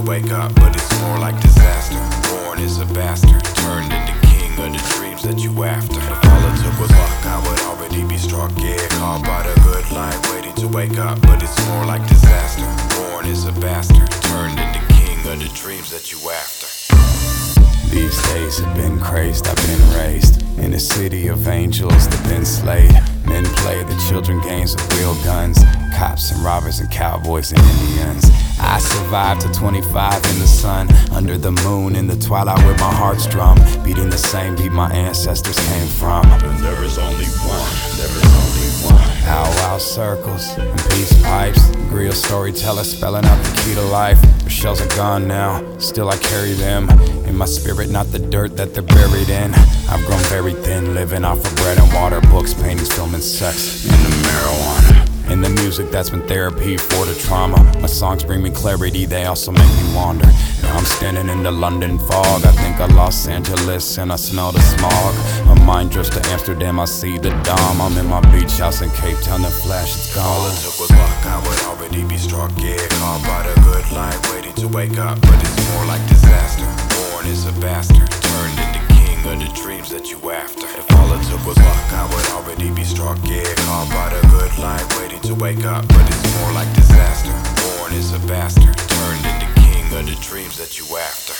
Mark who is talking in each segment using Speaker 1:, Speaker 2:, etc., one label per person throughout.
Speaker 1: wake up, but it's more like disaster. Born as a bastard, turned into king of the dreams that you after. If all it took was luck, I would already be struck. Yeah, caught by the good life, waiting to wake up, but it's more like disaster. Born as a bastard, turned into king of the dreams that you after.
Speaker 2: These days have been crazed, I've been raised in a city of angels that been slayed. Men play the children games with real guns, cops and robbers and cowboys and Indians. I survived to 25 in the sun, under the moon in the twilight with my heart's drum, beating the same beat my ancestors came from.
Speaker 3: And there is only one, there is only one.
Speaker 2: Powwow circles and peace pipes, grill storytellers spelling out the key to life. Their shells are gone now, still I carry them in my spirit, not the dirt that they're buried in. I've grown very thin, living off of bread and water, books, paintings, film and sex, and the marijuana. And the music that's been therapy for the trauma. My songs bring me clarity, they also make me wander. Now I'm standing in the London fog, I think of Los Angeles and I smell the smog. My mind drifts to Amsterdam, I see the Dom. I'm in my beach house in Cape Town, the flash is gone.
Speaker 1: All it took was luck, I would already be struck. Yeah, caught by the good life, waiting to wake up, but it's more like disaster. Born as a bastard, turned into king of the dreams that you after. If all it took was luck, I would already be struck. Yeah, caught by the good life, waiting to wake up, but it's more like disaster. Born as a bastard, turned into king of the dreams that you after.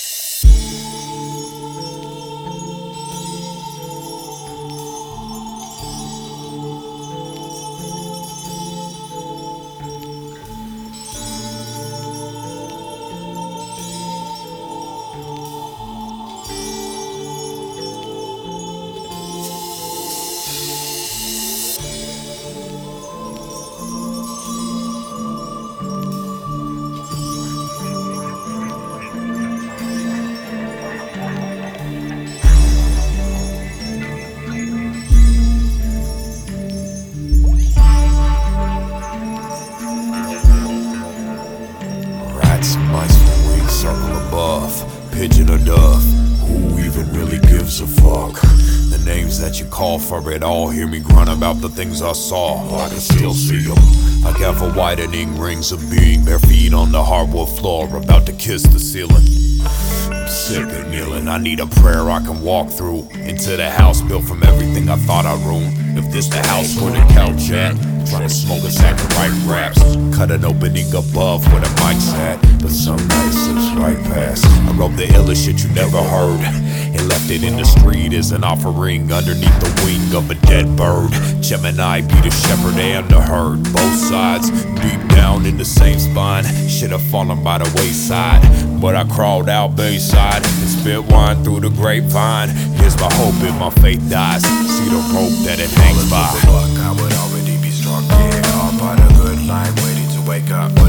Speaker 3: Circle above, pigeon or dove, who even really gives a fuck? The names that you call for it all, hear me grunt about the things I saw. I can still see them, like ever-widening rings of being, bare feet on the hardwood floor, about to kiss the ceiling. I'm sick of kneeling, I need a prayer I can walk through, into the house built from everything I thought I ruined. If this the house where the couch at, trying to smoke a sack of right raps, cut an opening above where the mic's at, but some night slips right past. I wrote the illest shit you never heard, and left it in the street as an offering underneath the wing of a dead bird. Gemini be the shepherd and the herd, both sides deep down in the same spine. Should've fallen by the wayside, but I crawled out Bayside and spit wine through the grapevine. Here's my hope if my faith dies, see the rope that it hangs by.
Speaker 1: I would already be struck, yeah, caught by the good life, waiting to wake up.